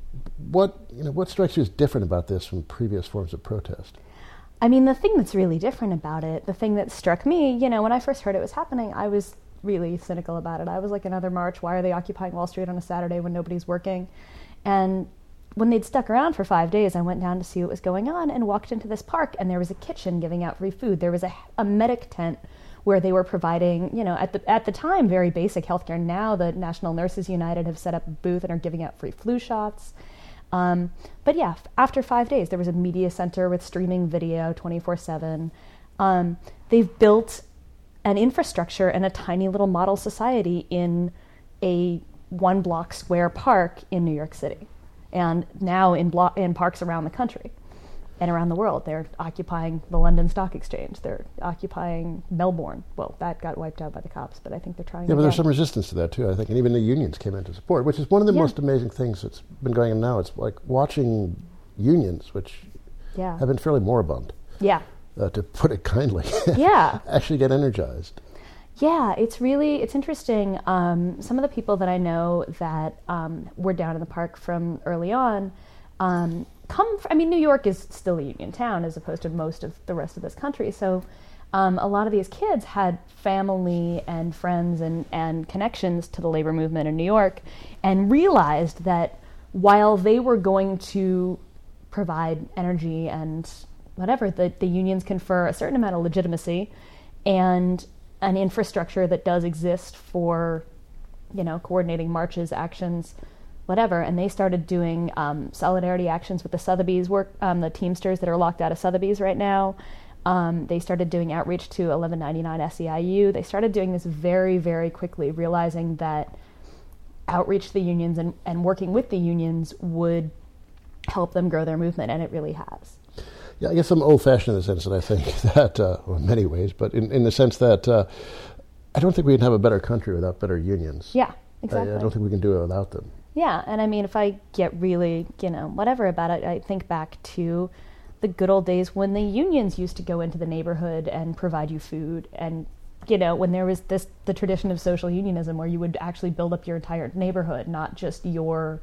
what, you know, what strikes you as different about this from previous forms of protest? I mean, the thing that's really different about it, the thing that struck me, you know, when I first heard it was happening, I was really cynical about it. I was like, another march, why are they occupying Wall Street on a Saturday when nobody's working? And when they'd stuck around for five days, I went down to see what was going on and walked into this park, and there was a kitchen giving out free food. There was a, a medic tent where they were providing, you know, at the at the time, very basic healthcare. Now the National Nurses United have set up a booth and are giving out free flu shots. Um, but yeah, f- after five days, there was a media center with streaming video twenty-four seven. Um, they've built an infrastructure and a tiny little model society in a one block square park in New York City, and now in blo- in parks around the country and around the world. They're occupying the London Stock Exchange. They're occupying Melbourne. Well, that got wiped out by the cops, but I think they're trying Yeah, but again. there's some resistance to that too, I think, and even the unions came into support, which is one of the Yeah. most amazing things that's been going on now. It's like watching unions, which Yeah. have been fairly moribund, Yeah. uh, to put it kindly, Yeah. actually get energized. Yeah, it's really, it's interesting. Um, some of the people that I know that um, were down in the park from early on um, come, fr- I mean, New York is still a union town as opposed to most of the rest of this country. So um, a lot of these kids had family and friends and, and connections to the labor movement in New York, and realized that while they were going to provide energy and whatever, the, the unions confer a certain amount of legitimacy and an infrastructure that does exist for, you know, coordinating marches, actions, whatever. And they started doing um, solidarity actions with the Sotheby's work, um, the Teamsters that are locked out of Sotheby's right now. Um, they started doing outreach to eleven ninety-nine S E I U. They started doing this very, very quickly, realizing that outreach to the unions and, and working with the unions would help them grow their movement, and it really has. Yeah, I guess I'm old-fashioned in the sense that I think that, uh, well, in many ways, but in, in the sense that uh, I don't think we can have a better country without better unions. Yeah, exactly. I, I don't think we can do it without them. Yeah, and I mean, if I get really, you know, whatever about it, I think back to the good old days when the unions used to go into the neighborhood and provide you food, and, you know, when there was this, the tradition of social unionism where you would actually build up your entire neighborhood, not just your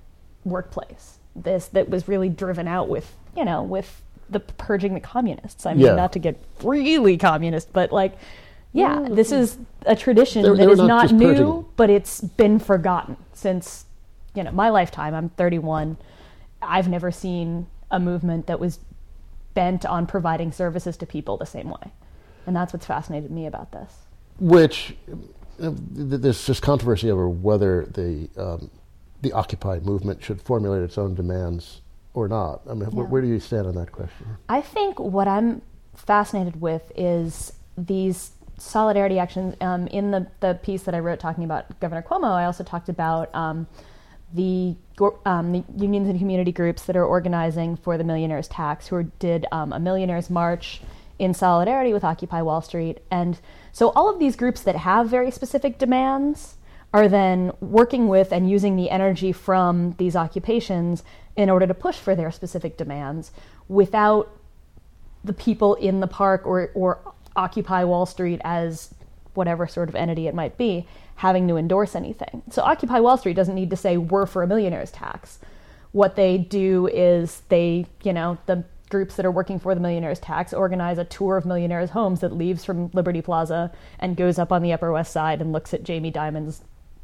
workplace. This, that was really driven out with, you know, with the purging the communists. I mean, Yeah. not to get really communist, but like, yeah, this is a tradition They- they that were is not not just new, purging. but it's been forgotten since, you know, my lifetime. I'm thirty-one. I've never seen a movement that was bent on providing services to people the same way. And that's what's fascinated me about this. Which, uh, th- there's just controversy over whether the um, the Occupy movement should formulate its own demands or not. I mean, wh- Yeah. where do you stand on that question? I think what I'm fascinated with is these solidarity actions. Um, in the, the piece that I wrote talking about Governor Cuomo, I also talked about um, the, go- um, the unions and community groups that are organizing for the millionaire's tax, who did um, a millionaire's march in solidarity with Occupy Wall Street. And so all of these groups that have very specific demands are then working with and using the energy from these occupations in order to push for their specific demands without the people in the park or, or Occupy Wall Street as whatever sort of entity it might be having to endorse anything. So Occupy Wall Street doesn't need to say we're for a millionaire's tax. What they do is they, you know, the groups that are working for the millionaire's tax organize a tour of millionaires' homes that leaves from Liberty Plaza and goes up on the Upper West Side and looks at Jamie Dimon's,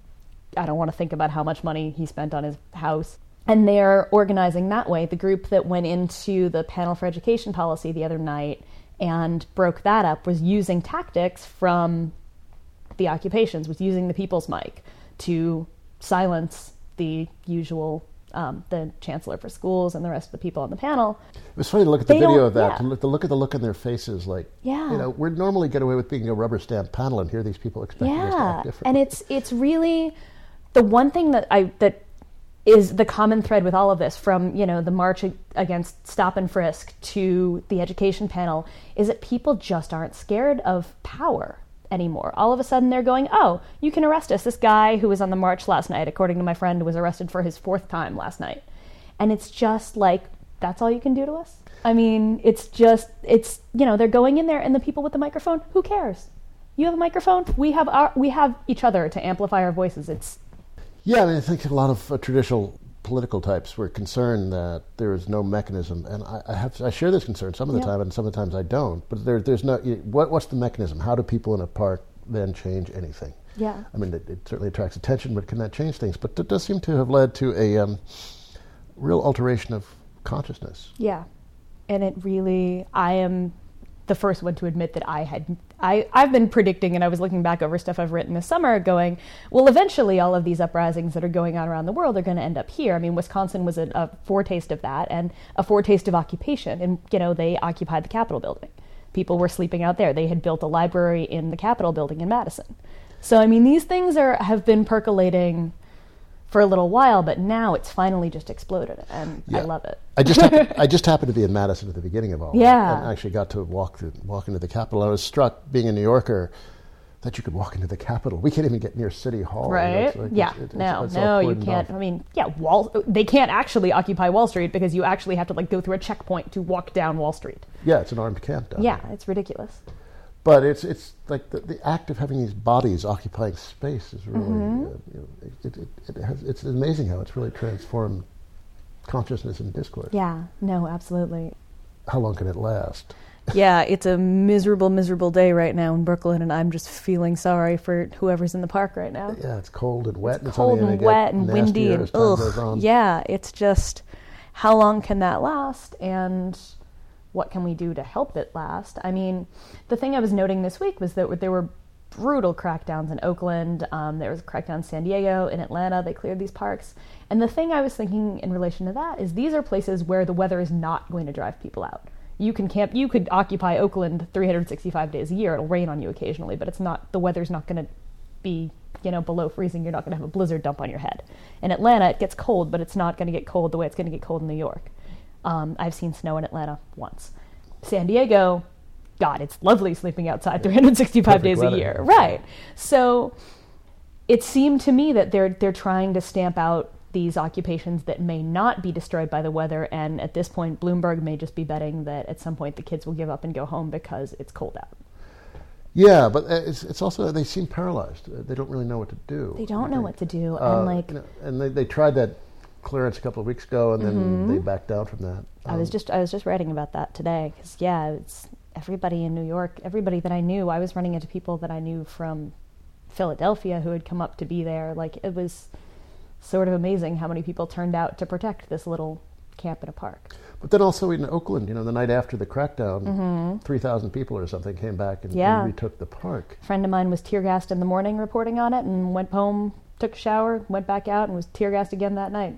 I don't want to think about how much money he spent on his house. And they're organizing that way. The group that went into the panel for education policy the other night and broke that up was using tactics from the occupations, was using the people's mic to silence the usual, um, the chancellor for schools and the rest of the people on the panel. It was funny to look at the They video don't- of that, yeah. to, look, to look at the look on their faces, like, Yeah. you know, we normally get away with being a rubber stamp panel, and here these people expecting us to Yeah, act differently. and it's it's really the one thing that I that is the common thread with all of this, from, you know, the march against stop and frisk to the education panel, is that people just aren't scared of power anymore. All of a sudden they're going, oh, you can arrest us. This guy who was on the march last night, according to my friend, was arrested for his fourth time last night. And it's just like, that's all you can do to us? I mean, it's just, it's, you know, they're going in there, and the people with the microphone, who cares? You have a microphone, we have our, we have each other to amplify our voices. It's, Yeah, I mean, I think a lot of uh, traditional political types were concerned that there is no mechanism, and I, I have I share this concern some of the Yeah. time, and some of the times I don't. But there, there's no you- what, what's the mechanism? How do people in a park then change anything? yeah. I mean, it, it certainly attracts attention, but can that change things? But it does seem to have led to a um, real alteration of consciousness. Yeah. And it really, I am the first one to admit that I had, I, I've been predicting, and I was looking back over stuff I've written this summer going, well, eventually all of these uprisings that are going on around the world are going to end up here. I mean, Wisconsin was a, a foretaste of that, and a foretaste of occupation. And, you know, they occupied the Capitol building. People were sleeping out there. They had built a library in the Capitol building in Madison. So, I mean, these things are have been percolating for a little while, but now it's finally just exploded, and I Yeah. love it. I just happened, I just happened to be in Madison at the beginning of all Yeah. that, and actually got to walk through, walk into the Capitol. I was struck, being a New Yorker, that you could walk into the Capitol. We can't even get near City Hall. you know, Right? it's like yeah. it's- it's- no, it's all no, you cordoned can't. off. I mean, yeah, Wall. They can't actually occupy Wall Street because you actually have to like go through a checkpoint to walk down Wall Street. Yeah, it's an armed camp down Yeah, there. it's ridiculous. But it's it's like the, the act of having these bodies occupying space is really Mm-hmm. uh, you know, it, it, it has, it's amazing how it's really transformed consciousness and discourse. Yeah. No, absolutely. How long can it last? Yeah, it's a miserable, miserable day right now in Brooklyn, and I'm just feeling sorry for whoever's in the park right now. Yeah, it's cold and wet. and it's Cold only and gonna get wet and windy nastier and as time goes on. ugh. Yeah, it's just how long can that last, and what can we do to help it last? I mean, the thing I was noting this week was that there were brutal crackdowns in Oakland. Um, there was a crackdown in San Diego, in Atlanta. They cleared these parks. And the thing I was thinking in relation to that is these are places where the weather is not going to drive people out. You can camp, you could occupy Oakland three hundred sixty-five days a year. It'll rain on you occasionally, but it's not, the weather's not going to be, you know, below freezing. You're not going to have a blizzard dump on your head. In Atlanta, it gets cold, but it's not going to get cold the way it's going to get cold in New York. Um, I've seen snow in Atlanta once. San Diego, God, it's lovely sleeping outside three hundred sixty-five Perfect days a weather. year. Right. So it seemed to me that they're they're trying to stamp out these occupations that may not be destroyed by the weather, and at this point, Bloomberg may just be betting that at some point the kids will give up and go home because it's cold out. Yeah, but uh, it's, it's also, they seem paralyzed. Uh, They don't really know what to do. They don't I know think. what to do, Uh, and like you know, and they, they tried that clearance a couple of weeks ago, and then Mm-hmm. they backed down from that. I was Um, just I was just writing about that today because yeah, it's everybody in New York, everybody that I knew. I was running into people that I knew from Philadelphia who had come up to be there. Like it was sort of amazing how many people turned out to protect this little camp in a park. But then also in Oakland, you know, the night after the crackdown, three thousand people or something came back and, Mm-hmm. Yeah. and retook the park. A friend of mine was tear gassed in the morning reporting on it, and went home, took a shower, went back out, and was tear gassed again that night.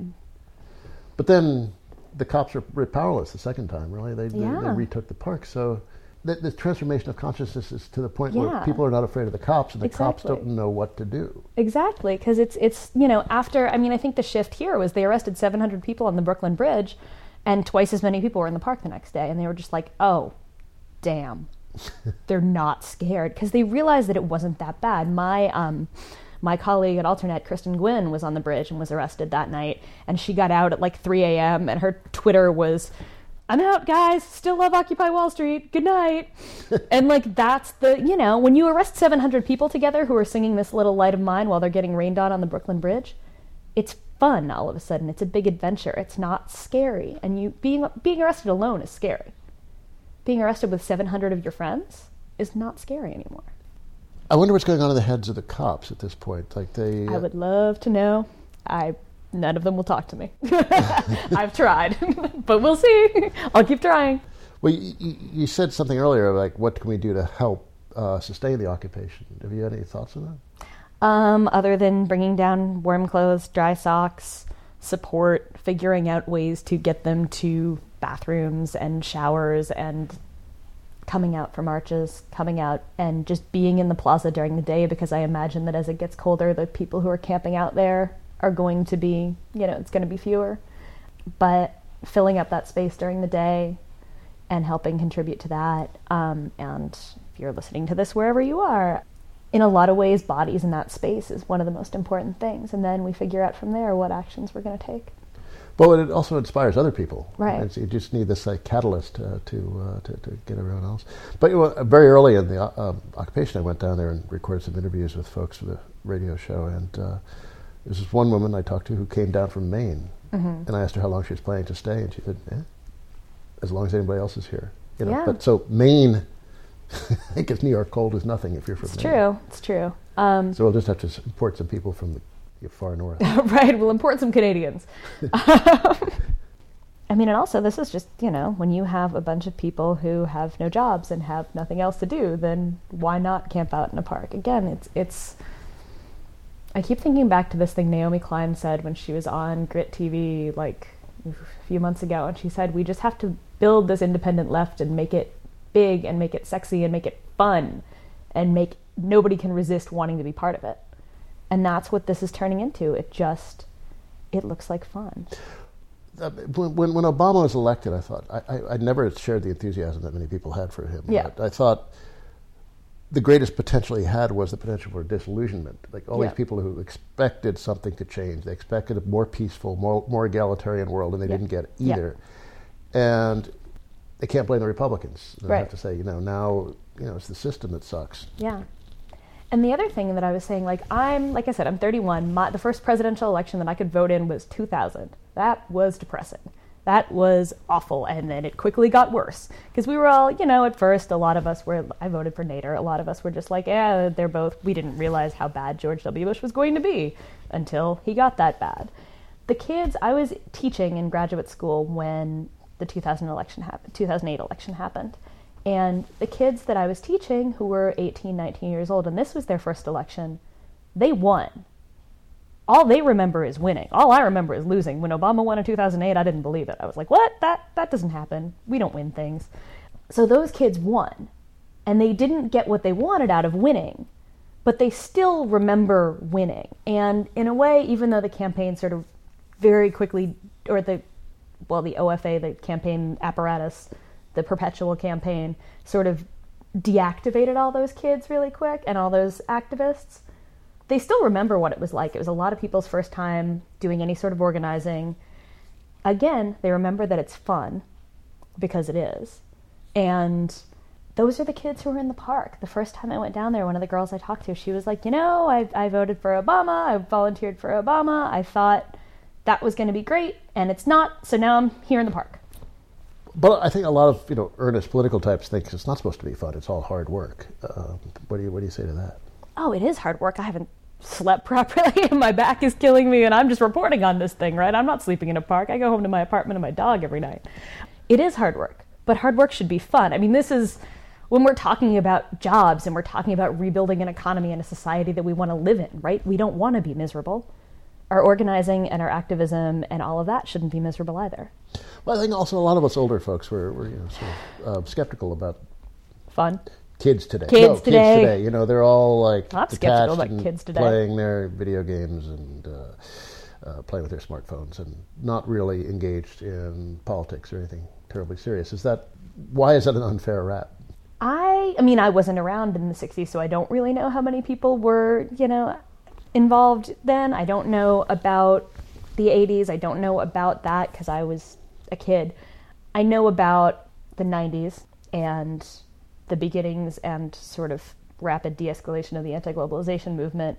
But then the cops were, were powerless the second time, really. They, they, Yeah. they retook the park. So the, the transformation of consciousness is to the point where Yeah. people are not afraid of the cops, and the cops Exactly. don't know what to do. Exactly, because it's it's you know after I mean I think the shift here was they arrested seven hundred people on the Brooklyn Bridge, and twice as many people were in the park the next day, and they were just like, oh, damn, they're not scared because they realized that it wasn't that bad. My um my colleague at Alternet, Kristen Gwynn, was on the bridge and was arrested that night, and she got out at like three a.m. and her Twitter was, I'm out, guys. Still love Occupy Wall Street. Good night. And like that's the, you know, when you arrest seven hundred people together who are singing This Little Light of Mine while they're getting rained on on the Brooklyn Bridge, it's fun all of a sudden. It's a big adventure. It's not scary. And you being being arrested alone is scary. Being arrested with seven hundred of your friends is not scary anymore. I wonder what's going on in the heads of the cops at this point. Like they, I would love to know. I none of them will talk to me. I've tried, but we'll see. I'll keep trying. Well, you, you you said something earlier, like what can we do to help uh, sustain the occupation? Have you had any thoughts on that? Um, other than bringing down warm clothes, dry socks, support, figuring out ways to get them to bathrooms and showers and coming out for marches, coming out and just being in the plaza during the day, because I imagine that as it gets colder, the people who are camping out there are going to be, you know, it's going to be fewer. But filling up that space during the day and helping contribute to that. Um, and if you're listening to this wherever you are, in a lot of ways, bodies in that space is one of the most important things. And then we figure out from there what actions we're going to take. But it also inspires other people. Right. And so you just need this like catalyst uh, to, uh, to to get everyone else. But you know, very early in the uh, um, occupation, I went down there and recorded some interviews with folks for the radio show. And uh, there's this one woman I talked to who came down from Maine, Mm-hmm. and I asked her how long she was planning to stay, and she said, eh, "As long as anybody else is here." You know. Yeah. But so Maine, I think it's New York cold is nothing if you're from It's Maine. true. It's true. Um, So we'll just have to s- import some people from the far north. right, we'll import some Canadians. I mean, and also this is just, you know, when you have a bunch of people who have no jobs and have nothing else to do, then why not camp out in a park? Again, it's, it's, I keep thinking back to this thing Naomi Klein said when she was on Grit T V like a few months ago, and she said, we just have to build this independent left and make it big and make it sexy and make it fun and make, nobody can resist wanting to be part of it. And that's what this is turning into. It just, it looks like fun. Uh, when, when when Obama was elected, I thought I, I I'd never shared the enthusiasm that many people had for him. Yeah. But I thought the greatest potential he had was the potential for disillusionment. Like all Yeah. these people who expected something to change, they expected a more peaceful, more more egalitarian world, and they Yeah. didn't get it Yeah. either. And they can't blame the Republicans. They Right. have to say, you know, now you know it's the system that sucks. Yeah. And the other thing that I was saying, like, I'm, like I said, I'm thirty-one. My, the first presidential election that I could vote in was two thousand. That was depressing. That was awful. And then it quickly got worse. Because we were all, you know, at first, a lot of us were, I voted for Nader. A lot of us were just like, yeah, they're both, we didn't realize how bad George W. Bush was going to be until he got that bad. The kids, I was teaching in graduate school when the two thousand election happened, two thousand eight election happened. And the kids that I was teaching, who were eighteen, nineteen years old, and this was their first election, they won. All they remember is winning. All I remember is losing. When Obama won in two thousand eight, I didn't believe it. I was like, what? That that doesn't happen. We don't win things. So those kids won. And they didn't get what they wanted out of winning, but they still remember winning. And in a way, even though the campaign sort of very quickly, or the, well, the O F A, the campaign apparatus, the perpetual campaign, sort of deactivated all those kids really quick and all those activists, they still remember what it was like. It was a lot of people's first time doing any sort of organizing. Again, they remember that it's fun, because it is. And those are the kids who were in the park. The first time I went down there, one of the girls I talked to, she was like, you know, I, I voted for Obama, I volunteered for Obama, I thought that was going to be great, and it's not, so now I'm here in the park. But I think a lot of you know earnest political types think it's not supposed to be fun. It's all hard work. Uh, what do you what do you say to that? Oh, it is hard work. I haven't slept properly and my back is killing me and I'm just reporting on this thing, right? I'm not sleeping in a park. I go home to my apartment and my dog every night. It is hard work, but hard work should be fun. I mean, this is when we're talking about jobs and we're talking about rebuilding an economy and a society that we want to live in, right? We don't want to be miserable. Our organizing and our activism and all of that shouldn't be miserable either. Well, I think also a lot of us older folks were, were you know, sort of uh, skeptical about Fun. kids today. Kids no, today. Kids today. You know, they're all like I'm detached skeptical about and kids today. playing their video games and uh, uh, playing with their smartphones and not really engaged in politics or anything terribly serious. Is that why is that an unfair rap? I, I mean, I wasn't around in the sixties, so I don't really know how many people were, you know, involved then. I don't know about the eighties. I don't know about that because I was a kid. I know about the nineties and the beginnings and sort of rapid de-escalation of the anti-globalization movement,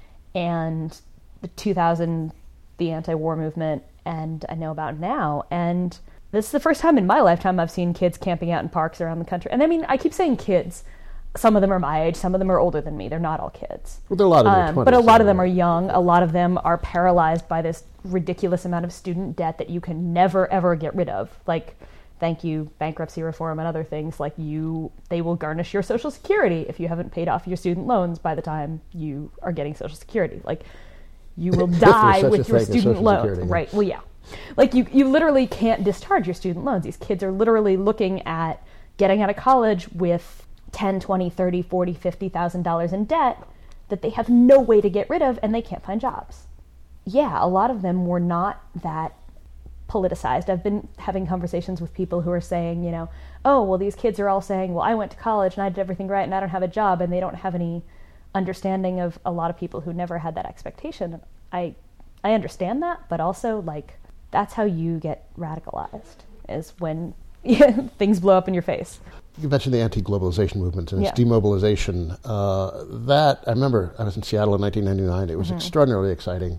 and the two thousand, the anti-war movement, and I know about now. And this is the first time in my lifetime I've seen kids camping out in parks around the country. And I mean, I keep saying kids. Some of them are my age, some of them are older than me. They're not all kids. Well, there are a lot of their Um, twenties, but a lot of them anyway. are young. A lot of them are paralyzed by this ridiculous amount of student debt that you can never, ever get rid of. Like, thank you, bankruptcy reform and other things. Like, you, they will garnish your Social Security if you haven't paid off your student loans by the time you are getting Social Security. Like, you will If there's die such a with your thing as student Social loans. Security, yeah. Right, well, yeah. Like, you, you literally can't discharge your student loans. These kids are literally looking at getting out of college with ten, twenty, thirty, forty, fifty thousand dollars in debt that they have no way to get rid of, and they can't find jobs. Yeah, a lot of them were not that politicized. I've been having conversations with people who are saying, you know, oh, well, these kids are all saying, well, I went to college and I did everything right and I don't have a job, and they don't have any understanding of a lot of people who never had that expectation. I I understand that, but also, like, that's how you get radicalized, is when things blow up in your face. You mentioned the anti-globalization movement and its Yeah. demobilization. Uh, that, I remember I was in Seattle in nineteen ninety-nine. It was Mm-hmm. extraordinarily exciting.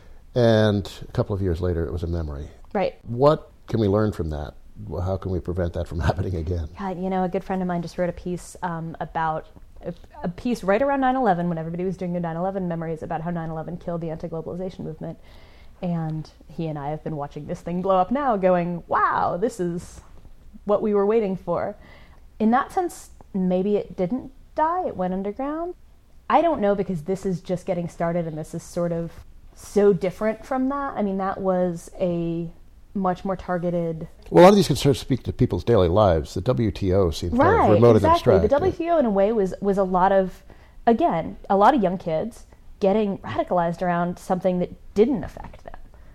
And a couple of years later, it was a memory. Right. What can we learn from that? Well, how can we prevent that from happening again? God, you know, a good friend of mine just wrote a piece um, about a, a piece right around nine eleven, when everybody was doing their nine eleven memories, about how nine eleven killed the anti-globalization movement. And he and I have been watching this thing blow up now, going, wow, this is what we were waiting for. In that sense, maybe it didn't die, it went underground. I don't know, because this is just getting started and this is sort of so different from that. I mean, that was a much more targeted... Well, a lot of these concerns speak to people's daily lives. The W T O seems kind of Right, remote exactly. and The abstract. W T O, in a way, was, was a lot of, again, a lot of young kids getting radicalized around something that didn't affect them.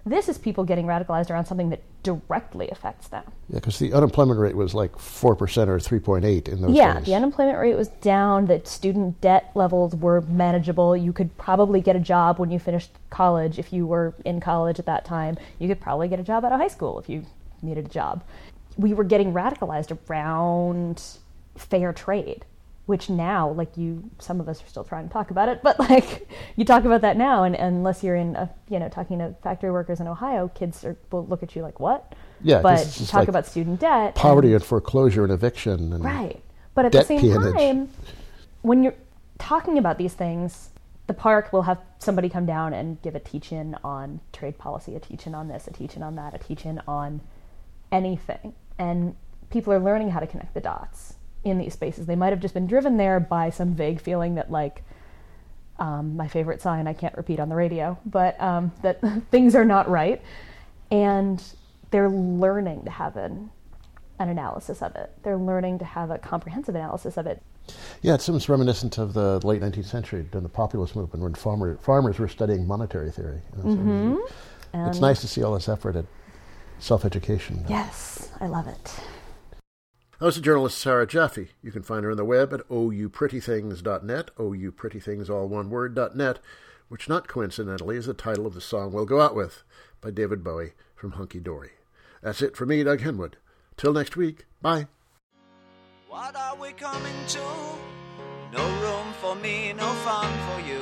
This is people getting radicalized around something that directly affects them. Yeah, because the unemployment rate was like four percent or three point eight in those yeah, days. The unemployment rate was down, the student debt levels were manageable. You could probably get a job when you finished college if you were in college at that time. You could probably get a job out of high school if you needed a job. We were getting radicalized around fair trade, which now, like you, some of us are still trying to talk about it, but like you talk about that now, and, and unless you're in, a, you know, talking to factory workers in Ohio, kids are, will look at you like, what? Yeah, but this is talk like about student debt. Poverty and, and foreclosure and eviction. And right. But at the debt same peonage. time, when you're talking about these things, the park will have somebody come down and give a teach-in on trade policy, a teach-in on this, a teach-in on that, a teach-in on anything. And people are learning how to connect the dots in these spaces. They might have just been driven there by some vague feeling that, like, um, my favorite sign I can't repeat on the radio, but um, that things are not right. And they're learning to have an, an analysis of it. They're learning to have a comprehensive analysis of it. Yeah, it seems reminiscent of the late nineteenth century during the populist movement when farmer, farmers were studying monetary theory. You know, so Mm-hmm. it's nice to see all this effort at self-education. Yes, I love it. That was the journalist Sarah Jaffe. You can find her on the web at o u pretty things dot net, o u pretty things, all one word, dot net, which not coincidentally is the title of the song we'll go out with by David Bowie from Hunky Dory. That's it for me, Doug Henwood. Till next week, bye. What are we coming to? No room for me, no fun for you.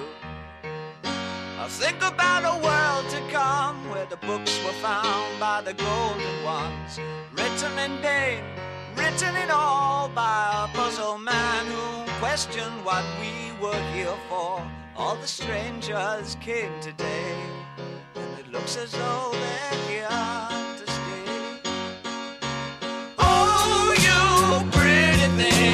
I think about a world to come where the books were found by the golden ones, written in pain, written in all by a puzzle man who questioned what we were here for. All the strangers came today, and it looks as though they're here to stay. Oh, you pretty thing.